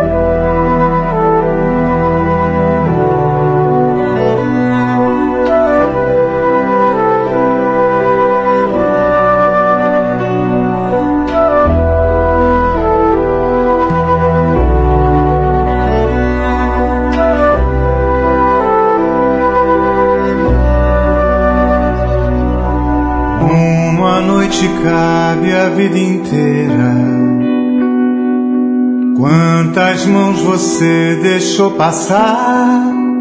Cabe a vida inteira. Quantas mãos você deixou passar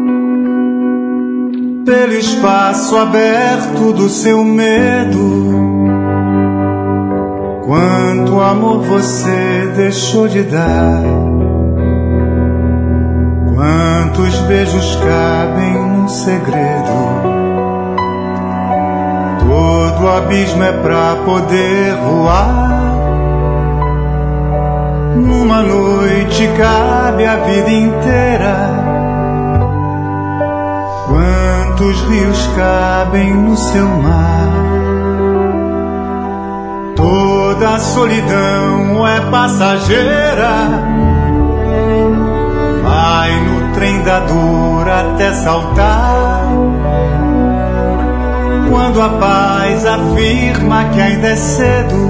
pelo espaço aberto do seu medo? Quanto amor você deixou de dar? Quantos beijos cabem num segredo? Todo abismo é pra poder voar. Numa noite cabe a vida inteira. Quantos rios cabem no seu mar? Toda a solidão é passageira. Vai no trem da dor até saltar. Quando a paz afirma que ainda é cedo,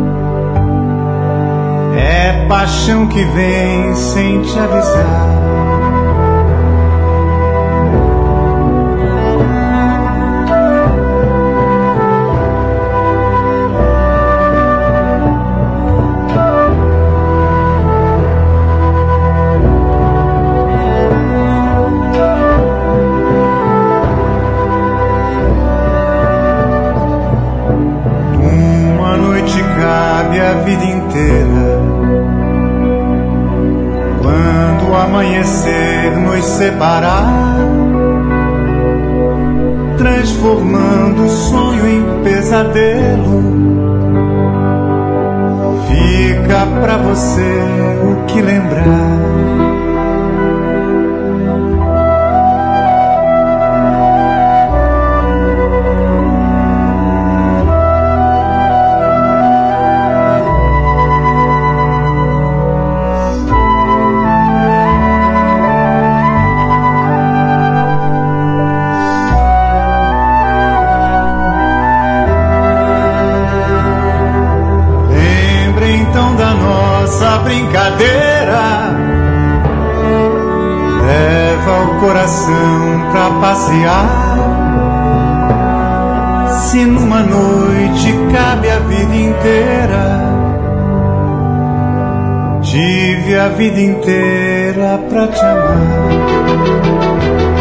é paixão que vem sem te avisar. Amanhecer nos separar, transformando o sonho em pesadelo. Fica pra você o que lembrar. Brincadeira leva o coração pra passear. Se numa noite cabe a vida inteira, tive a vida inteira pra te amar.